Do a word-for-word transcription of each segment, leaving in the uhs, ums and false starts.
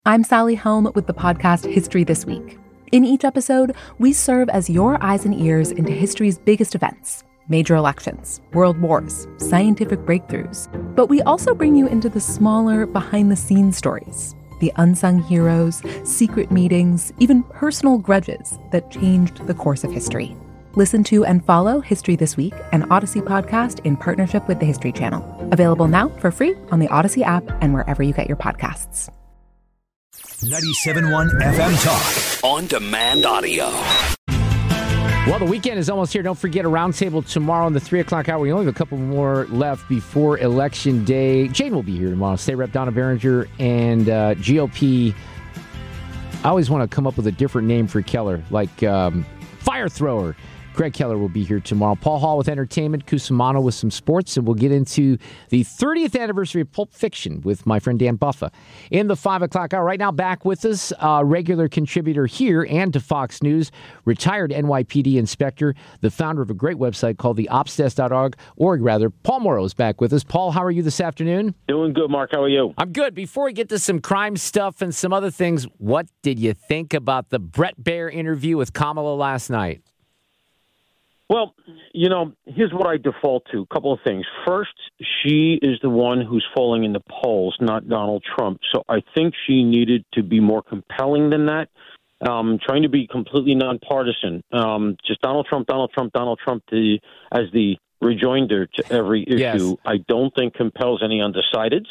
I'm Sally Helm with the podcast History This Week. In each episode, we serve as your eyes and ears into history's biggest events, major elections, world wars, scientific breakthroughs. But we also bring you into the smaller, behind-the-scenes stories, the unsung heroes, secret meetings, even personal grudges that changed the course of history. Listen to and follow History This Week, an Odyssey podcast in partnership with the History Channel. Available now for free on the Odyssey app and wherever you get your podcasts. ninety-seven point one F M Talk. On demand audio. Well, the weekend is almost here. Don't forget a roundtable tomorrow in the three o'clock hour. We only have a couple more left before Election Day. Jane will be here tomorrow. State Rep Donna Berenger and uh, G O P. I always want to come up with a different name for Keller, like um, Fire Thrower. Greg Keller will be here tomorrow. Paul Hall with entertainment, Cusimano with some sports, and we'll get into the thirtieth anniversary of Pulp Fiction with my friend Dan Buffa in the five o'clock hour. Right now, back with us, uh, regular contributor here and to Fox News, retired N Y P D inspector, the founder of a great website called the ops desk dot org, org rather. Paul Morrow is back with us. Paul, how are you this afternoon? Doing good, Mark. How are you? I'm good. Before we get to some crime stuff and some other things, what did you think about the Bret Baier interview with Kamala last night? Well, you know, here's what I default to. A couple of things. First, she is the one who's falling in the polls, not Donald Trump. So I think she needed to be more compelling than that, um, trying to be completely nonpartisan. Um, just Donald Trump, Donald Trump, Donald Trump the, as the rejoinder to every issue, yes. I don't think compels any undecideds.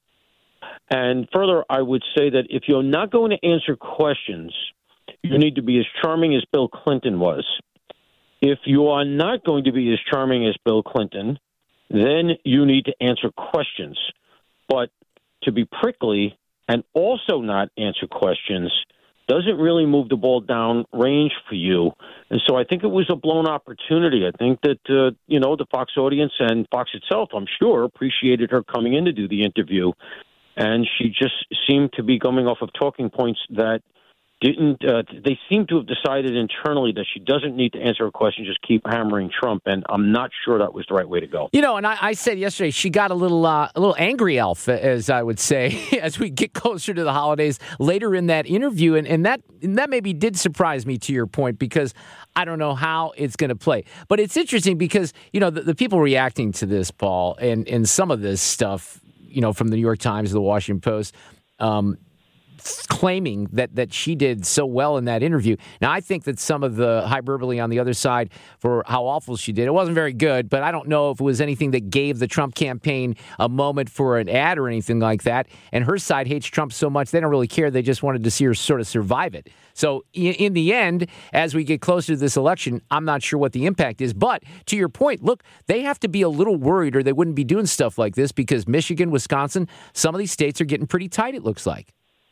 And further, I would say that if you're not going to answer questions, you need to be as charming as Bill Clinton was. If you are not going to be as charming as Bill Clinton, then you need to answer questions. But to be prickly and also not answer questions doesn't really move the ball down range for you. And so I think it was a blown opportunity. I think that, uh, you know, the Fox audience and Fox itself, I'm sure, appreciated her coming in to do the interview. And she just seemed to be coming off of talking points that Didn't uh, they seem to have decided internally that she doesn't need to answer a question, just keep hammering Trump, and I'm not sure that was the right way to go. You know, and I, I said yesterday she got a little uh, a little angry elf, as I would say, as we get closer to the holidays later in that interview, and, and that and that maybe did surprise me to your point, because I don't know how it's going to play. But it's interesting because, you know, the, the people reacting to this, Paul, and, and some of this stuff, you know, from the New York Times, the Washington Post, um, claiming that, that she did so well in that interview. Now, I think that some of the hyperbole on the other side for how awful she did, it wasn't very good, but I don't know if it was anything that gave the Trump campaign a moment for an ad or anything like that. And her side hates Trump so much, they don't really care. They just wanted to see her sort of survive it. So in, in the end, as we get closer to this election, I'm not sure what the impact is. But to your point, look, they have to be a little worried or they wouldn't be doing stuff like this, because Michigan, Wisconsin, some of these states are getting pretty tight, it looks like.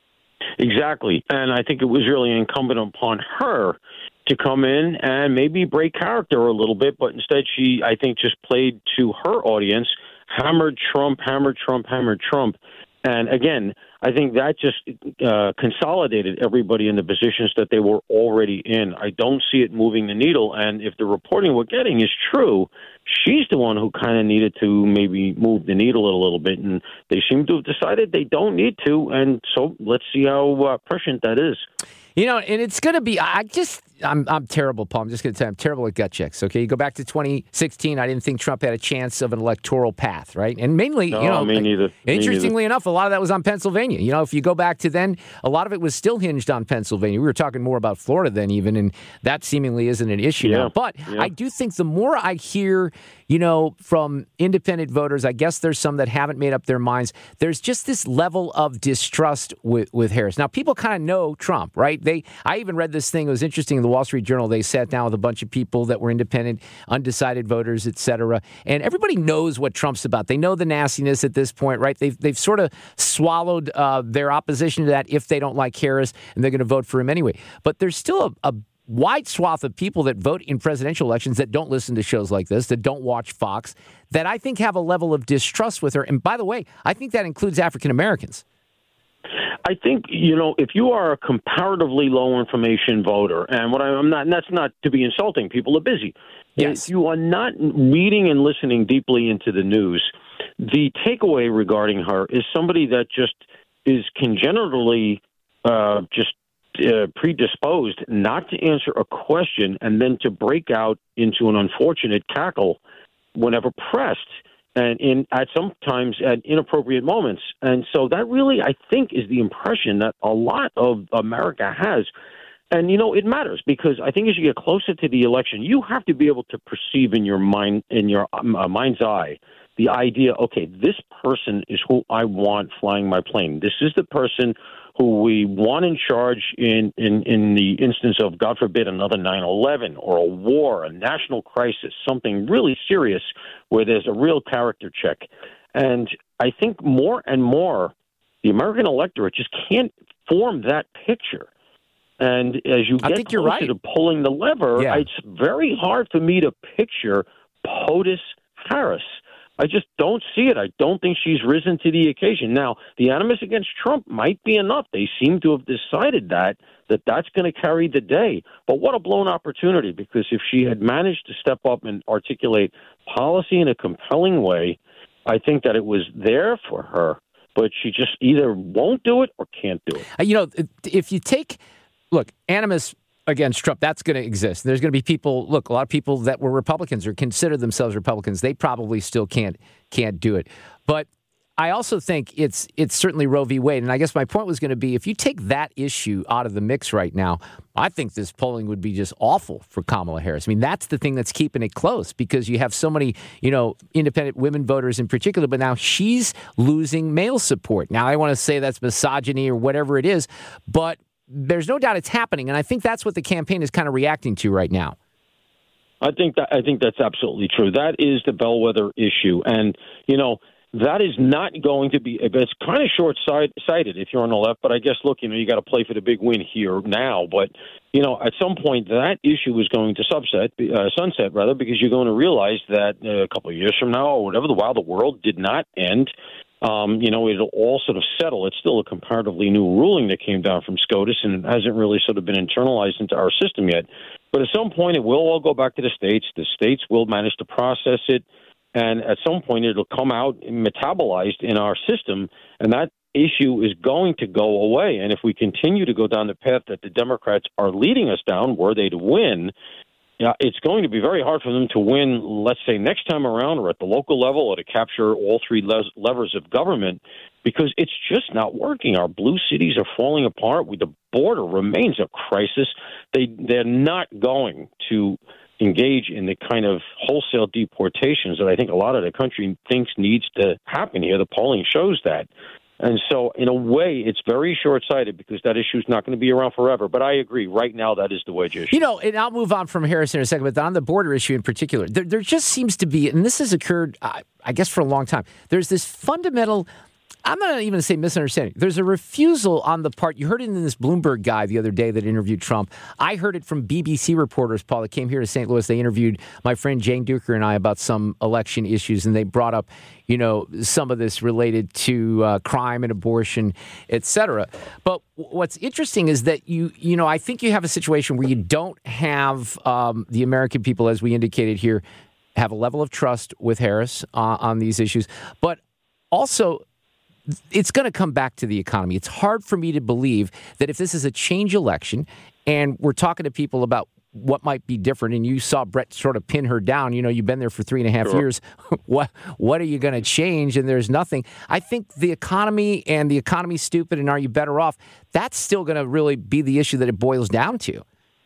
Exactly. And I think it was really incumbent upon her to come in and maybe break character a little bit. But instead, she, I think, just played to her audience, hammered Trump, hammered Trump, hammered Trump. And again, I think that just uh, consolidated everybody in the positions that they were already in. I don't see it moving the needle. And if the reporting we're getting is true, she's the one who kind of needed to maybe move the needle a little bit. And they seem to have decided they don't need to. And so let's see how uh, prescient that is. You know, and it's going to be, I just, I'm I'm terrible, Paul. I'm just going to tell you, I'm terrible at gut checks, okay? You go back to twenty sixteen, I didn't think Trump had a chance of an electoral path, right? And mainly, no, you know, me neither. Me interestingly neither. enough, a lot of that was on Pennsylvania. You know, if you go back to then, a lot of it was still hinged on Pennsylvania. We were talking more about Florida then even, and that seemingly isn't an issue yeah. now. But yeah. I do think the more I hear, you know, from independent voters, I guess there's some that haven't made up their minds, there's just this level of distrust with, with Harris. Now, people kind of know Trump, right? They, I even read this thing, it was interesting in the Wall Street Journal, they sat down with a bunch of people that were independent, undecided voters, et cetera. And everybody knows what Trump's about. They know the nastiness at this point, right? They've, they've sort of swallowed uh, their opposition to that if they don't like Harris, and they're going to vote for him anyway. But there's still a, a wide swath of people that vote in presidential elections that don't listen to shows like this, that don't watch Fox, that I think have a level of distrust with her. And by the way, I think that includes African Americans. I think, you know, if you are a comparatively low information voter, and what I'm not, and that's not to be insulting, people are busy. Yes. If you are not reading and listening deeply into the news, the takeaway regarding her is somebody that just is congenitally uh, just uh, predisposed not to answer a question and then to break out into an unfortunate cackle whenever pressed, and in at sometimes at inappropriate moments. And so that really, I think, is the impression that a lot of America has. And, you know, it matters because I think as you get closer to the election, you have to be able to perceive in your mind, in your um, uh, mind's eye, the idea, okay, this person is who I want flying my plane. This is the person who we want in charge in, in, in the instance of, God forbid, another nine eleven or a war, a national crisis, something really serious where there's a real character check. And I think more and more the American electorate just can't form that picture. And as you get closer right. to pulling the lever, yeah. it's very hard for me to picture POTUS Harris. I just don't see it. I don't think she's risen to the occasion. Now, the animus against Trump might be enough. They seem to have decided that, that that's going to carry the day. But what a blown opportunity, because if she had managed to step up and articulate policy in a compelling way, I think that it was there for her. But she just either won't do it or can't do it. You know, if you take, look, animus against Trump, that's going to exist. There's going to be people, look, a lot of people that were Republicans or consider themselves Republicans, they probably still can't can't do it. But I also think it's it's certainly Roe v. Wade. And I guess my point was going to be, if you take that issue out of the mix right now, I think this polling would be just awful for Kamala Harris. I mean, that's the thing that's keeping it close, because you have so many, you know, independent women voters in particular, but now she's losing male support. Now, I want to say that's misogyny or whatever it is, but there's no doubt it's happening, and I think that's what the campaign is kind of reacting to right now. I think that I think that's absolutely true. That is the bellwether issue, and you know that is not going to be. It's kind of short-sighted if you're on the left, but I guess look, you know, you got to play for the big win here now. But you know, at some point, that issue is going to subset, uh, sunset rather, because you're going to realize that uh, a couple of years from now, or whatever, the while the world did not end. Um, you know, it'll all sort of settle. It's still a comparatively new ruling that came down from SCOTUS, and it hasn't really sort of been internalized into our system yet. But at some point, it will all go back to the states. The states will manage to process it, and at some point, it'll come out metabolized in our system, and that issue is going to go away. And if we continue to go down the path that the Democrats are leading us down, were they to win, yeah, it's going to be very hard for them to win, let's say, next time around or at the local level, or to capture all three le- levers of government, because it's just not working. Our blue cities are falling apart. We, the border remains a crisis. They, they're not going to engage in the kind of wholesale deportations that I think a lot of the country thinks needs to happen here. The polling shows that. And so, in a way, it's very short-sighted because that issue is not going to be around forever. But I agree. Right now, that is the wedge issue. You know, and I'll move on from Harris in a second, but on the border issue in particular, there, there just seems to be, and this has occurred, uh, I guess, for a long time, there's this fundamental, I'm not even going to say misunderstanding. There's a refusal on the part, you heard it in this Bloomberg guy the other day that interviewed Trump. I heard it from B B C reporters, Paul, that came here to Saint Louis. They interviewed my friend Jane Duker and I about some election issues, and they brought up, you know, some of this related to uh, crime and abortion, et cetera. But what's interesting is that you, you know, I think you have a situation where you don't have um, the American people, as we indicated here, have a level of trust with Harris uh, on these issues, but also it's going to come back to the economy. It's hard for me to believe that if this is a change election and we're talking to people about what might be different, and you saw Brett sort of pin her down, you know, you've been there for three and a half sure. years. what what are you going to change? And there's nothing. I think the economy and the economy's stupid and are you better off? That's still going to really be the issue that it boils down to.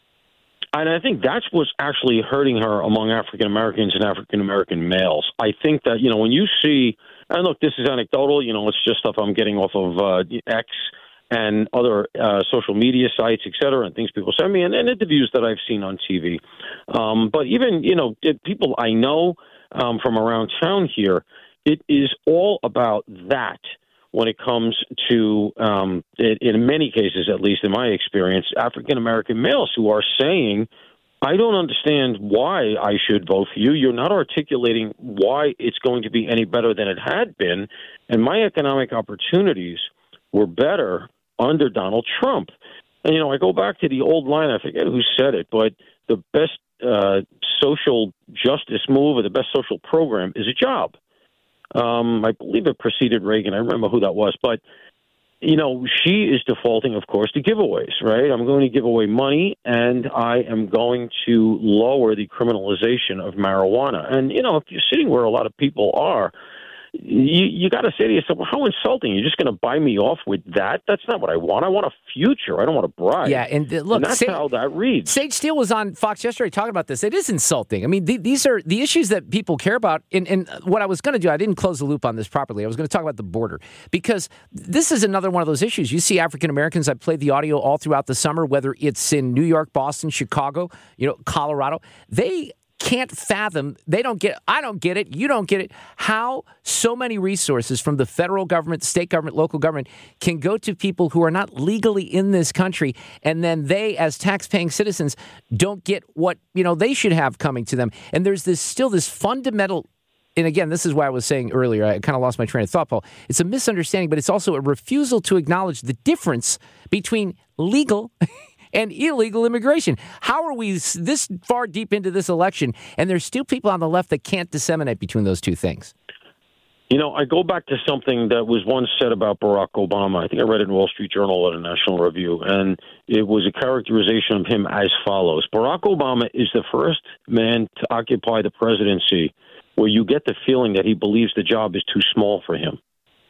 And I think that's what's actually hurting her among African Americans and African American males. I think that, you know, when you see, and look, this is anecdotal, you know, it's just stuff I'm getting off of uh, X and other uh, social media sites, et cetera, and things people send me, and, and interviews that I've seen on T V. Um, but even, you know, people I know um, from around town here, it is all about that when it comes to, um, in, in many cases, at least in my experience, African-American males who are saying, I don't understand why I should vote for you. You're not articulating why it's going to be any better than it had been. And my economic opportunities were better under Donald Trump. And, you know, I go back to the old line, I forget who said it, but the best uh, social justice move or the best social program is a job. Um, I believe it preceded Reagan. I remember who that was. But you know, she is defaulting, of course, to giveaways, right? I'm going to give away money, and I am going to lower the criminalization of marijuana. And, you know, if you're sitting where a lot of people are, you, you got to say to yourself, well, how insulting. You're just going to buy me off with that? That's not what I want. I want a future. I don't want a bride. Yeah, and uh, look, and that's Sage, how that reads. Sage Steele was on Fox yesterday talking about this. It is insulting. I mean, th- these are the issues that people care about. And, and what I was going to do, I didn't close the loop on this properly. I was going to talk about the border because this is another one of those issues. You see African Americans, I played the audio all throughout the summer, whether it's in New York, Boston, Chicago, you know, Colorado. They can't fathom, they don't get, I don't get it, you don't get it, how so many resources from the federal government, state government, local government can go to people who are not legally in this country, and then they, as tax-paying citizens, don't get what, you know, they should have coming to them. And there's this still this fundamental, and again, this is why I was saying earlier, I kind of lost my train of thought, Paul. It's a misunderstanding, but it's also a refusal to acknowledge the difference between legal and illegal immigration. How are we this far deep into this election, and there's still people on the left that can't disseminate between those two things? You know, I go back to something that was once said about Barack Obama. I think I read it in Wall Street Journal at a National Review, and it was a characterization of him as follows. Barack Obama is the first man to occupy the presidency where you get the feeling that he believes the job is too small for him.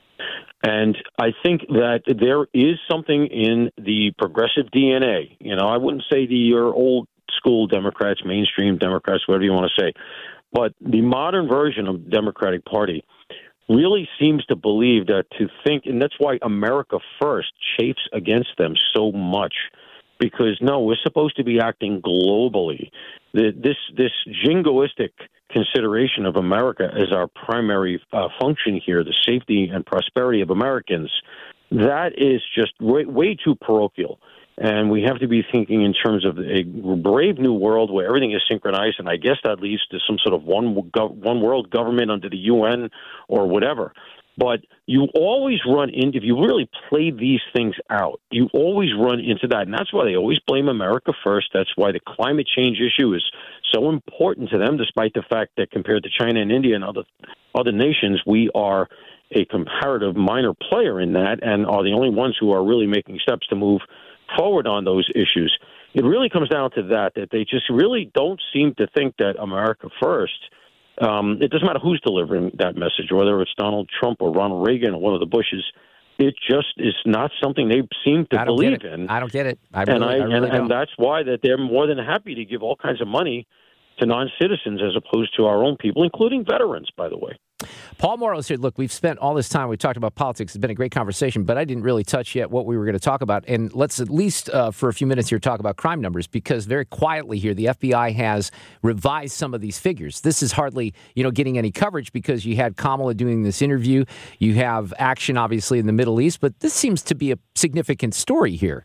And I think that there is something in the progressive D N A. You know, I wouldn't say the your old school Democrats, mainstream Democrats, whatever you want to say, but the modern version of the Democratic Party really seems to believe that to think, and that's why America First chafes against them so much, because no, we're supposed to be acting globally. The, this this jingoistic consideration of America as our primary uh, function here, the safety and prosperity of Americans, that is just way, way too parochial. And we have to be thinking in terms of a brave new world where everything is synchronized, and I guess that leads to some sort of one one world government under the U N or whatever. But you always run into, if you really play these things out, you always run into that. And that's why they always blame America first. That's why the climate change issue is so important to them, despite the fact that compared to China and India and other other nations, we are a comparative minor player in that and are the only ones who are really making steps to move forward on those issues. It really comes down to that, that they just really don't seem to think that America first. Um, it doesn't matter who's delivering that message, whether it's Donald Trump or Ronald Reagan or one of the Bushes. It just is not something they seem to believe in. I don't get it. I and really, I, I really and, don't. and that's why that they're more than happy to give all kinds of money to non-citizens as opposed to our own people, including veterans, by the way. Paul Morrow's here. Look, we've spent all this time. We talked about politics. It's been a great conversation, but I didn't really touch yet what we were going to talk about. And let's at least uh, for a few minutes here talk about crime numbers, because very quietly here, the F B I has revised some of these figures. This is hardly, you know, getting any coverage because you had Kamala doing this interview. You have action, obviously, in the Middle East, but this seems to be a significant story here.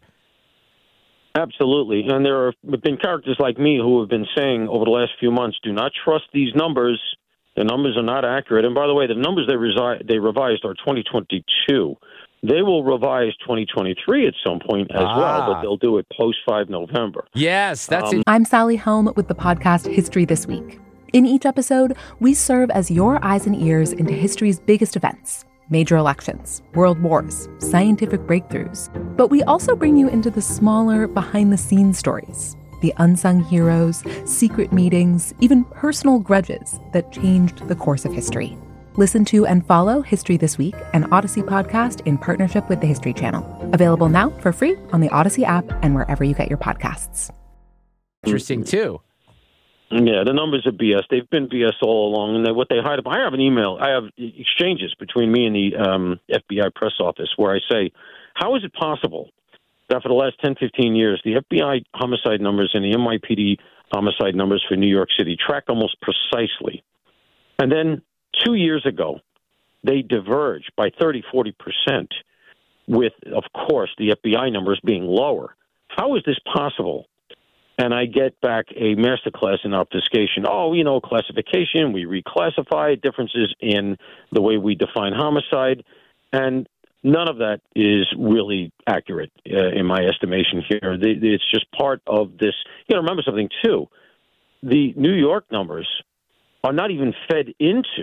Absolutely. And there have been characters like me who have been saying over the last few months, do not trust these numbers. The numbers are not accurate. And by the way, the numbers they, resi- they revised are twenty twenty-two. They will revise twenty twenty-three at some point as ah. well, but they'll do it post five November. Yes, that's um, it. I'm Sally Helm with the podcast History This Week. In each episode, we serve as your eyes and ears into history's biggest events. Major elections, world wars, scientific breakthroughs. But we also bring you into the smaller, behind-the-scenes stories, the unsung heroes, secret meetings, even personal grudges that changed the course of history. Listen to and follow History This Week, an Odyssey podcast in partnership with the History Channel. Available now for free on the Odyssey app and wherever you get your podcasts. Interesting, too. Yeah, the numbers are B S. They've been B S all along, and they, what they hide up. I have an email. I have exchanges between me and the um, F B I press office where I say, how is it possible that for the last ten, fifteen years, the F B I homicide numbers and the N Y P D homicide numbers for New York City track almost precisely? And then two years ago, they diverge by thirty, forty percent with, of course, the F B I numbers being lower. How is this possible? And I get back a masterclass in obfuscation. Oh, you know, classification, we reclassify, differences in the way we define homicide. And none of that is really accurate uh, in my estimation here. The, the, it's just part of this. You got to remember something, too. The New York numbers are not even fed into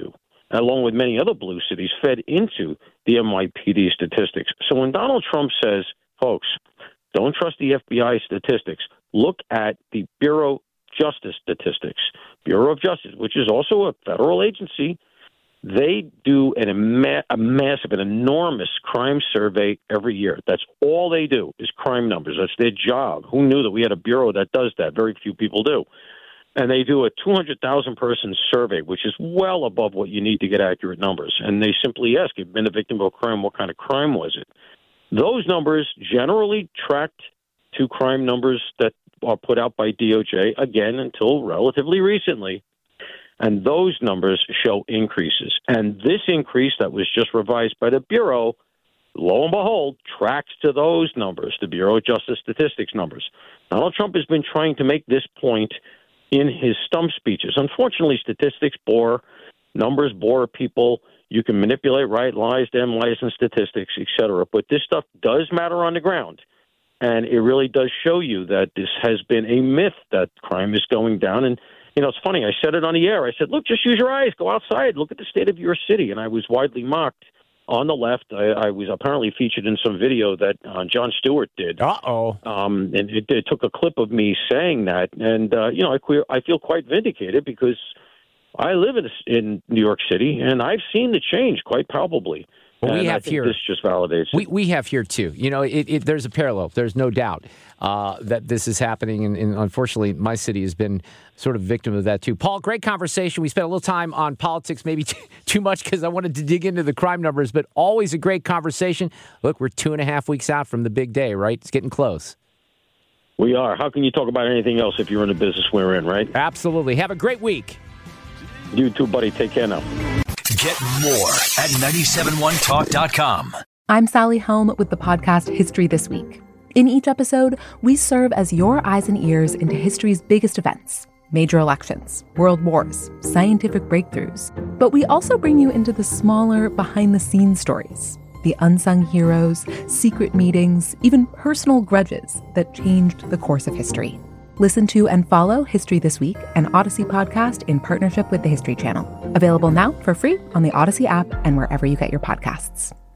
along with many other blue cities, fed into the N Y P D statistics. So when Donald Trump says, folks, don't trust the F B I statistics, look at the Bureau of Justice statistics. Bureau of Justice, which is also a federal agency, they do an, a massive, an enormous crime survey every year. That's all they do is crime numbers. That's their job. Who knew that we had a bureau that does that? Very few people do. And they do a two hundred thousand person survey, which is well above what you need to get accurate numbers. And they simply ask, if you've been the victim of a crime, what kind of crime was it? Those numbers generally tracked to crime numbers that are put out by D O J, again, until relatively recently. And those numbers show increases. And this increase that was just revised by the Bureau, lo and behold, tracks to those numbers, the Bureau of Justice Statistics numbers. Donald Trump has been trying to make this point in his stump speeches. Unfortunately, statistics bore, numbers bore people. You can manipulate right, lies, them, lies, and statistics, et cetera. But this stuff does matter on the ground. And it really does show you that this has been a myth that crime is going down. And, you know, it's funny. I said it on the air. I said, look, just use your eyes. Go outside. Look at the state of your city. And I was widely mocked. On the left, I, I was apparently featured in some video that uh, Jon Stewart did. Uh-oh. Um, and it, it took a clip of me saying that. And, uh, you know, I, queer, I feel quite vindicated because I live in, in New York City, and I've seen the change quite palpably. Well, we and have I think here. This just validates it. We we have here too. You know, it, it, there's a parallel. There's no doubt uh, that this is happening, and, and unfortunately, my city has been sort of victim of that too. Paul, great conversation. We spent a little time on politics, maybe t- too much because I wanted to dig into the crime numbers, but always a great conversation. Look, we're two and a half weeks out from the big day, right? It's getting close. We are. How can you talk about anything else if you're in the business we're in, right? Absolutely. Have a great week. You too, buddy. Take care now. Get more at nine seven one talk dot com. I'm Sally Helm with the podcast History This Week. In each episode, we serve as your eyes and ears into history's biggest events, major elections, world wars, scientific breakthroughs. But we also bring you into the smaller, behind-the-scenes stories, the unsung heroes, secret meetings, even personal grudges that changed the course of history. Listen to and follow History This Week, an Odyssey podcast in partnership with the History Channel. Available now for free on the Odyssey app and wherever you get your podcasts.